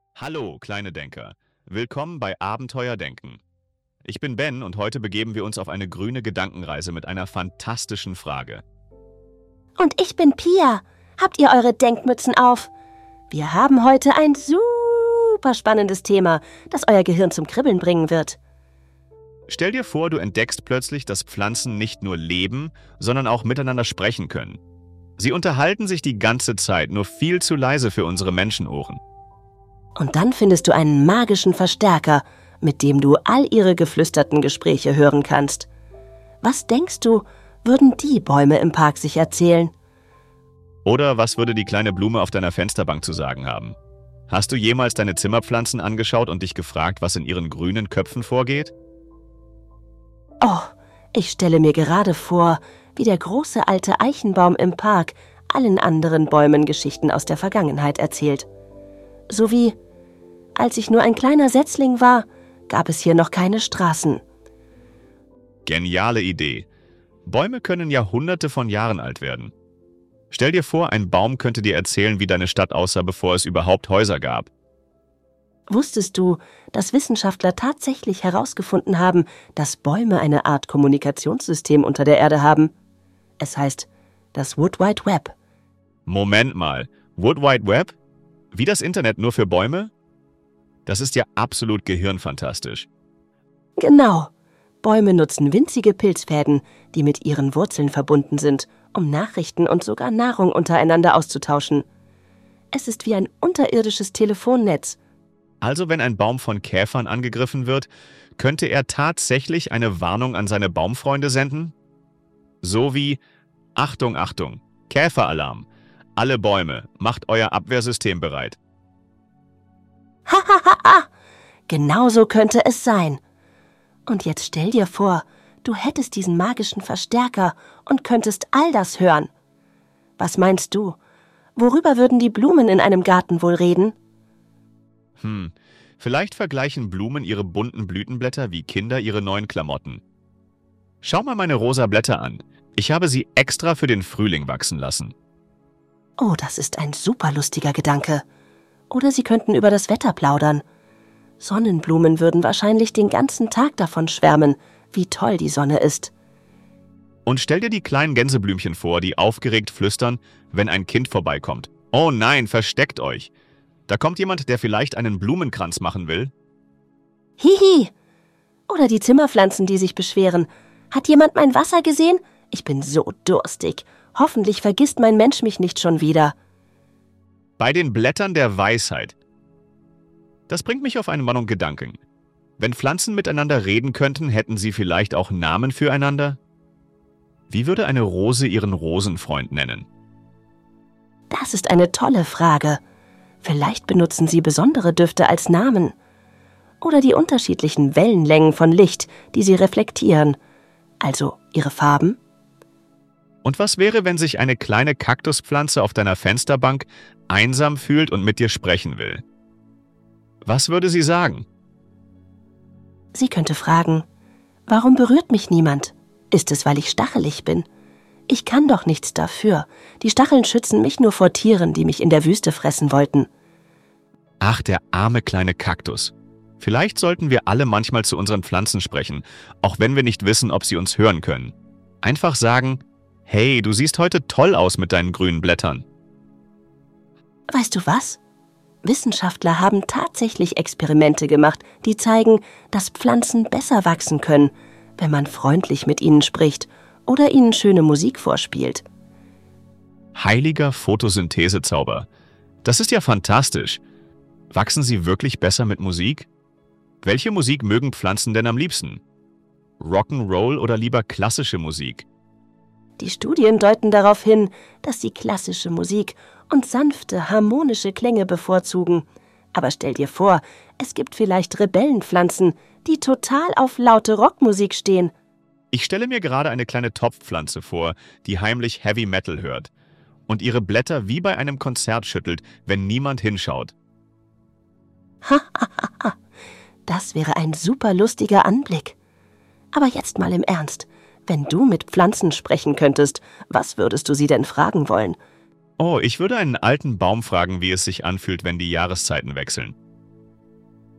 Hallo, kleine Denker. Willkommen bei Abenteuerdenken. Ich bin Ben und heute begeben wir uns auf eine grüne Gedankenreise mit einer fantastischen Frage. Und ich bin Pia. Habt ihr eure Denkmützen auf? Wir haben heute ein super spannendes Thema, das euer Gehirn zum Kribbeln bringen wird. Stell dir vor, du entdeckst plötzlich, dass Pflanzen nicht nur leben, sondern auch miteinander sprechen können. Sie unterhalten sich die ganze Zeit, nur viel zu leise für unsere Menschenohren. Und dann findest du einen magischen Verstärker, mit dem du all ihre geflüsterten Gespräche hören kannst. Was denkst du, würden die Bäume im Park sich erzählen? Oder was würde die kleine Blume auf deiner Fensterbank zu sagen haben? Hast du jemals deine Zimmerpflanzen angeschaut und dich gefragt, was in ihren grünen Köpfen vorgeht? Oh, ich stelle mir gerade vor, wie der große alte Eichenbaum im Park allen anderen Bäumen Geschichten aus der Vergangenheit erzählt. So wie, als ich nur ein kleiner Setzling war, gab es hier noch keine Straßen. Geniale Idee. Bäume können Jahrhunderte von Jahren alt werden. Stell dir vor, ein Baum könnte dir erzählen, wie deine Stadt aussah, bevor es überhaupt Häuser gab. Wusstest du, dass Wissenschaftler tatsächlich herausgefunden haben, dass Bäume eine Art Kommunikationssystem unter der Erde haben? Es heißt das Wood Wide Web. Moment mal, Wood Wide Web? Wie das Internet nur für Bäume? Das ist ja absolut gehirnfantastisch. Genau. Bäume nutzen winzige Pilzfäden, die mit ihren Wurzeln verbunden sind, um Nachrichten und sogar Nahrung untereinander auszutauschen. Es ist wie ein unterirdisches Telefonnetz. Also wenn ein Baum von Käfern angegriffen wird, könnte er tatsächlich eine Warnung an seine Baumfreunde senden? So wie: Achtung, Achtung, Käferalarm. Alle Bäume, macht euer Abwehrsystem bereit. Hahaha! Genau so könnte es sein. Und jetzt stell dir vor, du hättest diesen magischen Verstärker und könntest all das hören. Was meinst du? Worüber würden die Blumen in einem Garten wohl reden? Vielleicht vergleichen Blumen ihre bunten Blütenblätter wie Kinder ihre neuen Klamotten. Schau mal meine rosa Blätter an. Ich habe sie extra für den Frühling wachsen lassen. Oh, das ist ein super lustiger Gedanke. Oder sie könnten über das Wetter plaudern. Sonnenblumen würden wahrscheinlich den ganzen Tag davon schwärmen, wie toll die Sonne ist. Und stell dir die kleinen Gänseblümchen vor, die aufgeregt flüstern, wenn ein Kind vorbeikommt. Oh nein, versteckt euch! Da kommt jemand, der vielleicht einen Blumenkranz machen will. Hihi! Oder die Zimmerpflanzen, die sich beschweren. Hat jemand mein Wasser gesehen? Ich bin so durstig. Hoffentlich vergisst mein Mensch mich nicht schon wieder. Bei den Blättern der Weisheit. Das bringt mich auf einen Gedanken. Wenn Pflanzen miteinander reden könnten, hätten sie vielleicht auch Namen füreinander? Wie würde eine Rose ihren Rosenfreund nennen? Das ist eine tolle Frage. Vielleicht benutzen sie besondere Düfte als Namen. Oder die unterschiedlichen Wellenlängen von Licht, die sie reflektieren. Also ihre Farben. Und was wäre, wenn sich eine kleine Kaktuspflanze auf deiner Fensterbank einsam fühlt und mit dir sprechen will? Was würde sie sagen? Sie könnte fragen, warum berührt mich niemand? Ist es, weil ich stachelig bin? Ich kann doch nichts dafür. Die Stacheln schützen mich nur vor Tieren, die mich in der Wüste fressen wollten. Ach, der arme kleine Kaktus. Vielleicht sollten wir alle manchmal zu unseren Pflanzen sprechen, auch wenn wir nicht wissen, ob sie uns hören können. Einfach sagen: Hey, du siehst heute toll aus mit deinen grünen Blättern. Weißt du was? Wissenschaftler haben tatsächlich Experimente gemacht, die zeigen, dass Pflanzen besser wachsen können, wenn man freundlich mit ihnen spricht oder ihnen schöne Musik vorspielt. Heiliger Photosynthesezauber. Das ist ja fantastisch. Wachsen sie wirklich besser mit Musik? Welche Musik mögen Pflanzen denn am liebsten? Rock'n'Roll oder lieber klassische Musik? Die Studien deuten darauf hin, dass sie klassische Musik und sanfte, harmonische Klänge bevorzugen. Aber stell dir vor, es gibt vielleicht Rebellenpflanzen, die total auf laute Rockmusik stehen. Ich stelle mir gerade eine kleine Topfpflanze vor, die heimlich Heavy Metal hört und ihre Blätter wie bei einem Konzert schüttelt, wenn niemand hinschaut. Das wäre ein super lustiger Anblick. Aber jetzt mal im Ernst. Wenn du mit Pflanzen sprechen könntest, was würdest du sie denn fragen wollen? Oh, ich würde einen alten Baum fragen, wie es sich anfühlt, wenn die Jahreszeiten wechseln.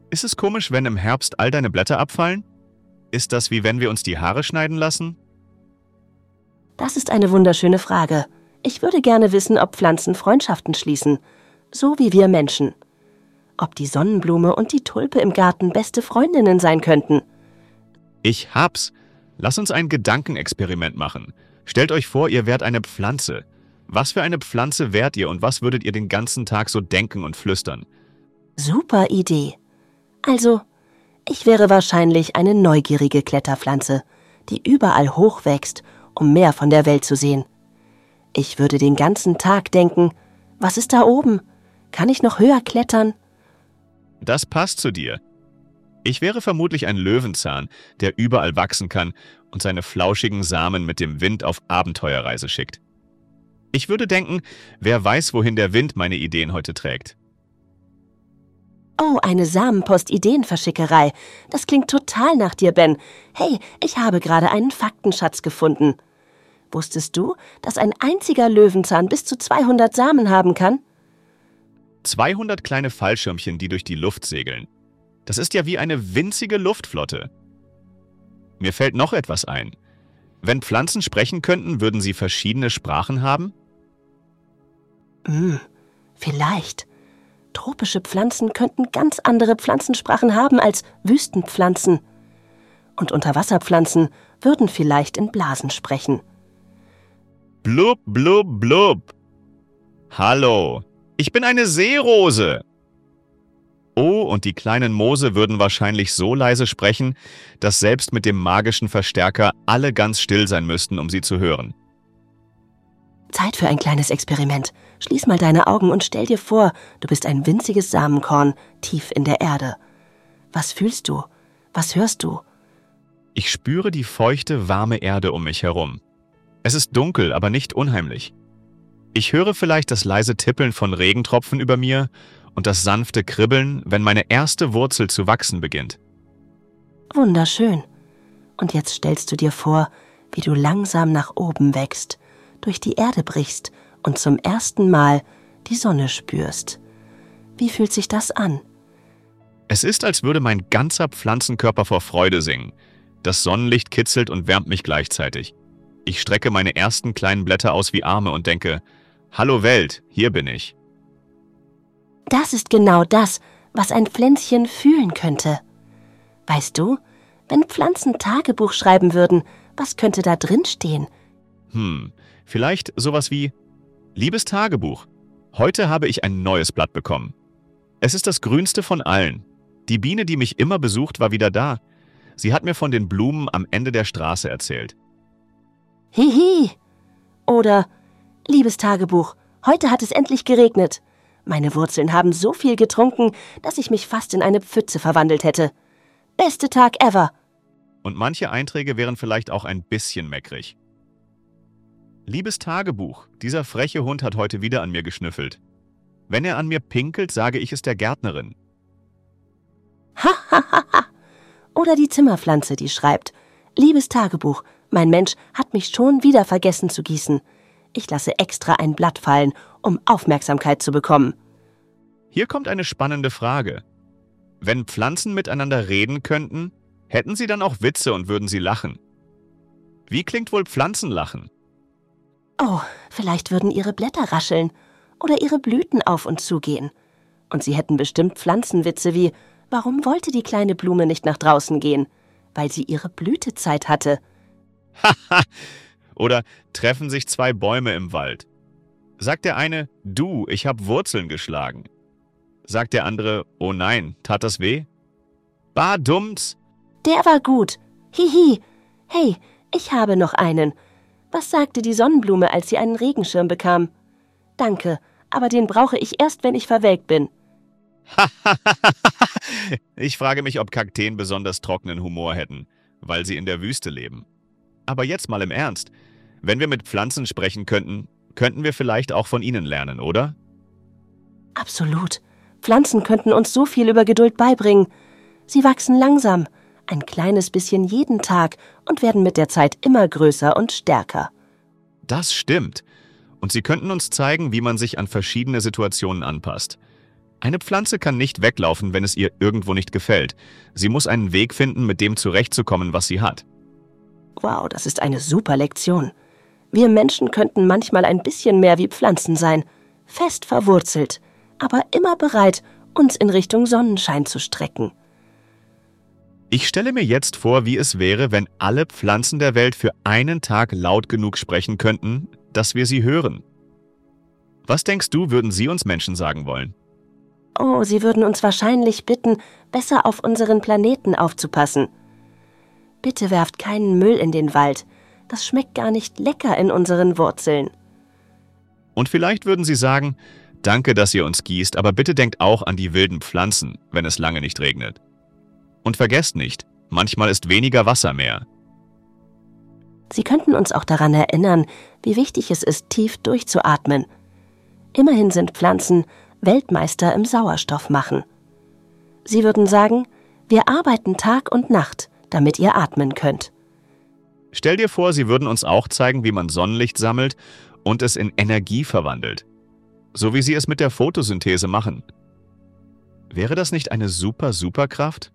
Ist es komisch, wenn im Herbst all deine Blätter abfallen? Ist das wie wenn wir uns die Haare schneiden lassen? Das ist eine wunderschöne Frage. Ich würde gerne wissen, ob Pflanzen Freundschaften schließen, so wie wir Menschen. Ob die Sonnenblume und die Tulpe im Garten beste Freundinnen sein könnten. Ich hab's. Lass uns ein Gedankenexperiment machen. Stellt euch vor, ihr wärt eine Pflanze. Was für eine Pflanze wärt ihr und was würdet ihr den ganzen Tag so denken und flüstern? Super Idee. Also, ich wäre wahrscheinlich eine neugierige Kletterpflanze, die überall hochwächst, um mehr von der Welt zu sehen. Ich würde den ganzen Tag denken, was ist da oben? Kann ich noch höher klettern? Das passt zu dir. Ich wäre vermutlich ein Löwenzahn, der überall wachsen kann und seine flauschigen Samen mit dem Wind auf Abenteuerreise schickt. Ich würde denken, wer weiß, wohin der Wind meine Ideen heute trägt. Oh, eine Samenpost-Ideenverschickerei. Das klingt total nach dir, Ben. Hey, ich habe gerade einen Faktenschatz gefunden. Wusstest du, dass ein einziger Löwenzahn bis zu 200 Samen haben kann? 200 kleine Fallschirmchen, die durch die Luft segeln. Das ist ja wie eine winzige Luftflotte. Mir fällt noch etwas ein. Wenn Pflanzen sprechen könnten, würden sie verschiedene Sprachen haben? Vielleicht. Tropische Pflanzen könnten ganz andere Pflanzensprachen haben als Wüstenpflanzen. Und Unterwasserpflanzen würden vielleicht in Blasen sprechen. Blub, blub, blub. Hallo, ich bin eine Seerose. Oh, und die kleinen Moose würden wahrscheinlich so leise sprechen, dass selbst mit dem magischen Verstärker alle ganz still sein müssten, um sie zu hören. Zeit für ein kleines Experiment. Schließ mal deine Augen und stell dir vor, du bist ein winziges Samenkorn tief in der Erde. Was fühlst du? Was hörst du? Ich spüre die feuchte, warme Erde um mich herum. Es ist dunkel, aber nicht unheimlich. Ich höre vielleicht das leise Tippeln von Regentropfen über mir und das sanfte Kribbeln, wenn meine erste Wurzel zu wachsen beginnt. Wunderschön. Und jetzt stellst du dir vor, wie du langsam nach oben wächst, durch die Erde brichst und zum ersten Mal die Sonne spürst. Wie fühlt sich das an? Es ist, als würde mein ganzer Pflanzenkörper vor Freude singen. Das Sonnenlicht kitzelt und wärmt mich gleichzeitig. Ich strecke meine ersten kleinen Blätter aus wie Arme und denke, »Hallo Welt, hier bin ich.« Das ist genau das, was ein Pflänzchen fühlen könnte. Weißt du, wenn Pflanzen Tagebuch schreiben würden, was könnte da drin stehen? Vielleicht sowas wie, »Liebes Tagebuch, heute habe ich ein neues Blatt bekommen. Es ist das grünste von allen. Die Biene, die mich immer besucht, war wieder da. Sie hat mir von den Blumen am Ende der Straße erzählt.« Hihi. Oder, liebes Tagebuch, heute hat es endlich geregnet. Meine Wurzeln haben so viel getrunken, dass ich mich fast in eine Pfütze verwandelt hätte. Beste Tag ever. Und manche Einträge wären vielleicht auch ein bisschen meckrig. »Liebes Tagebuch, dieser freche Hund hat heute wieder an mir geschnüffelt. Wenn er an mir pinkelt, sage ich es der Gärtnerin.« Oder die Zimmerpflanze, die schreibt, liebes Tagebuch, mein Mensch hat mich schon wieder vergessen zu gießen. Ich lasse extra ein Blatt fallen, um Aufmerksamkeit zu bekommen. Hier kommt eine spannende Frage. Wenn Pflanzen miteinander reden könnten, hätten sie dann auch Witze und würden sie lachen? Wie klingt wohl Pflanzenlachen? Oh, vielleicht würden ihre Blätter rascheln oder ihre Blüten auf und zugehen. Und sie hätten bestimmt Pflanzenwitze wie, warum wollte die kleine Blume nicht nach draußen gehen? Weil sie ihre Blütezeit hatte. Haha! Oder treffen sich zwei Bäume im Wald. Sagt der eine, du, ich hab Wurzeln geschlagen. Sagt der andere, oh nein, tat das weh? Badumts! Der war gut. Hihi. Hey, ich habe noch einen. Was sagte die Sonnenblume, als sie einen Regenschirm bekam? Danke, aber den brauche ich erst, wenn ich verwelkt bin. Ich frage mich, ob Kakteen besonders trockenen Humor hätten, weil sie in der Wüste leben. Aber jetzt mal im Ernst. Wenn wir mit Pflanzen sprechen könnten, könnten wir vielleicht auch von ihnen lernen, oder? Absolut. Pflanzen könnten uns so viel über Geduld beibringen. Sie wachsen langsam, ein kleines bisschen jeden Tag und werden mit der Zeit immer größer und stärker. Das stimmt. Und sie könnten uns zeigen, wie man sich an verschiedene Situationen anpasst. Eine Pflanze kann nicht weglaufen, wenn es ihr irgendwo nicht gefällt. Sie muss einen Weg finden, mit dem zurechtzukommen, was sie hat. Wow, das ist eine super Lektion. Wir Menschen könnten manchmal ein bisschen mehr wie Pflanzen sein, fest verwurzelt, aber immer bereit, uns in Richtung Sonnenschein zu strecken. Ich stelle mir jetzt vor, wie es wäre, wenn alle Pflanzen der Welt für einen Tag laut genug sprechen könnten, dass wir sie hören. Was denkst du, würden sie uns Menschen sagen wollen? Oh, sie würden uns wahrscheinlich bitten, besser auf unseren Planeten aufzupassen. Bitte werft keinen Müll in den Wald. Das schmeckt gar nicht lecker in unseren Wurzeln. Und vielleicht würden sie sagen, danke, dass ihr uns gießt, aber bitte denkt auch an die wilden Pflanzen, wenn es lange nicht regnet. Und vergesst nicht, manchmal ist weniger Wasser mehr. Sie könnten uns auch daran erinnern, wie wichtig es ist, tief durchzuatmen. Immerhin sind Pflanzen Weltmeister im Sauerstoffmachen. Sie würden sagen, wir arbeiten Tag und Nacht, damit ihr atmen könnt. Stell dir vor, sie würden uns auch zeigen, wie man Sonnenlicht sammelt und es in Energie verwandelt. So wie sie es mit der Photosynthese machen. Wäre das nicht eine Superkraft?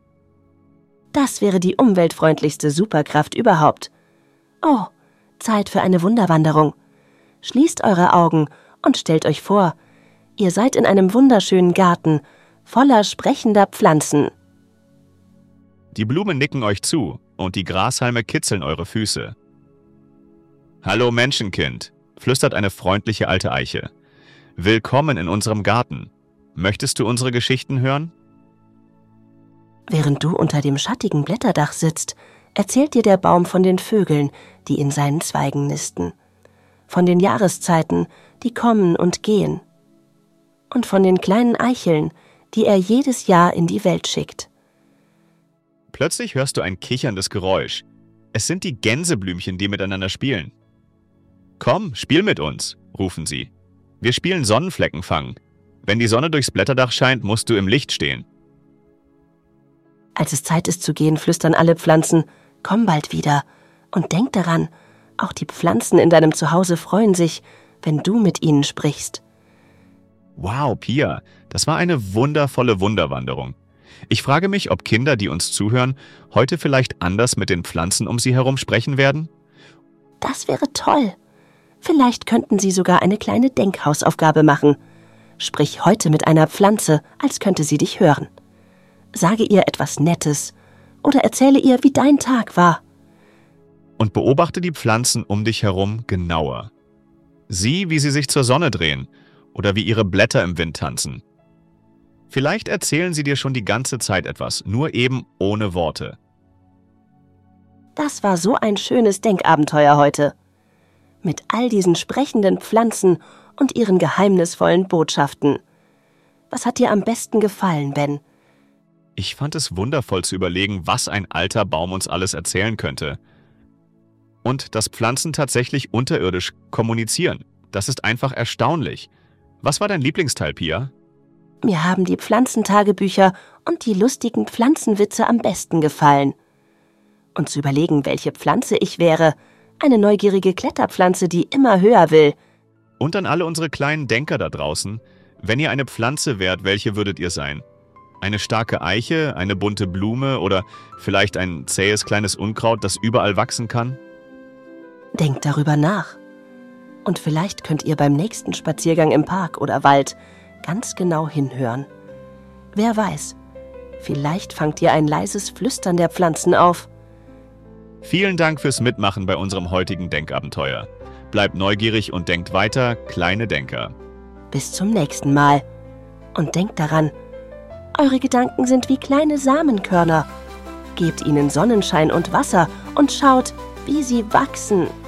Das wäre die umweltfreundlichste Superkraft überhaupt. Oh, Zeit für eine Wunderwanderung. Schließt eure Augen und stellt euch vor, ihr seid in einem wunderschönen Garten, voller sprechender Pflanzen. Die Blumen nicken euch zu und die Grashalme kitzeln eure Füße. Hallo Menschenkind, flüstert eine freundliche alte Eiche. Willkommen in unserem Garten. Möchtest du unsere Geschichten hören? Während du unter dem schattigen Blätterdach sitzt, erzählt dir der Baum von den Vögeln, die in seinen Zweigen nisten, von den Jahreszeiten, die kommen und gehen, und von den kleinen Eicheln, die er jedes Jahr in die Welt schickt. Plötzlich hörst du ein kicherndes Geräusch. Es sind die Gänseblümchen, die miteinander spielen. Komm, spiel mit uns, rufen sie. Wir spielen Sonnenfleckenfang. Wenn die Sonne durchs Blätterdach scheint, musst du im Licht stehen. Als es Zeit ist zu gehen, flüstern alle Pflanzen, komm bald wieder. Und denk daran, auch die Pflanzen in deinem Zuhause freuen sich, wenn du mit ihnen sprichst. Wow, Pia, das war eine wundervolle Wunderwanderung. Ich frage mich, ob Kinder, die uns zuhören, heute vielleicht anders mit den Pflanzen um sie herum sprechen werden? Das wäre toll. Vielleicht könnten sie sogar eine kleine Denkhausaufgabe machen. Sprich heute mit einer Pflanze, als könnte sie dich hören. Sage ihr etwas Nettes oder erzähle ihr, wie dein Tag war. Und beobachte die Pflanzen um dich herum genauer. Sieh, wie sie sich zur Sonne drehen oder wie ihre Blätter im Wind tanzen. Vielleicht erzählen sie dir schon die ganze Zeit etwas, nur eben ohne Worte. Das war so ein schönes Denkabenteuer heute. Mit all diesen sprechenden Pflanzen und ihren geheimnisvollen Botschaften. Was hat dir am besten gefallen, Ben? Ich fand es wundervoll zu überlegen, was ein alter Baum uns alles erzählen könnte. Und dass Pflanzen tatsächlich unterirdisch kommunizieren. Das ist einfach erstaunlich. Was war dein Lieblingsteil, Pia? Mir haben die Pflanzentagebücher und die lustigen Pflanzenwitze am besten gefallen. Und zu überlegen, welche Pflanze ich wäre. Eine neugierige Kletterpflanze, die immer höher will. Und an alle unsere kleinen Denker da draußen, wenn ihr eine Pflanze wärt, welche würdet ihr sein? Eine starke Eiche, eine bunte Blume oder vielleicht ein zähes kleines Unkraut, das überall wachsen kann? Denkt darüber nach. Und vielleicht könnt ihr beim nächsten Spaziergang im Park oder Wald ganz genau hinhören. Wer weiß, vielleicht fangt ihr ein leises Flüstern der Pflanzen auf. Vielen Dank fürs Mitmachen bei unserem heutigen Denkabenteuer. Bleibt neugierig und denkt weiter, kleine Denker. Bis zum nächsten Mal. Und denkt daran, eure Gedanken sind wie kleine Samenkörner. Gebt ihnen Sonnenschein und Wasser und schaut, wie sie wachsen.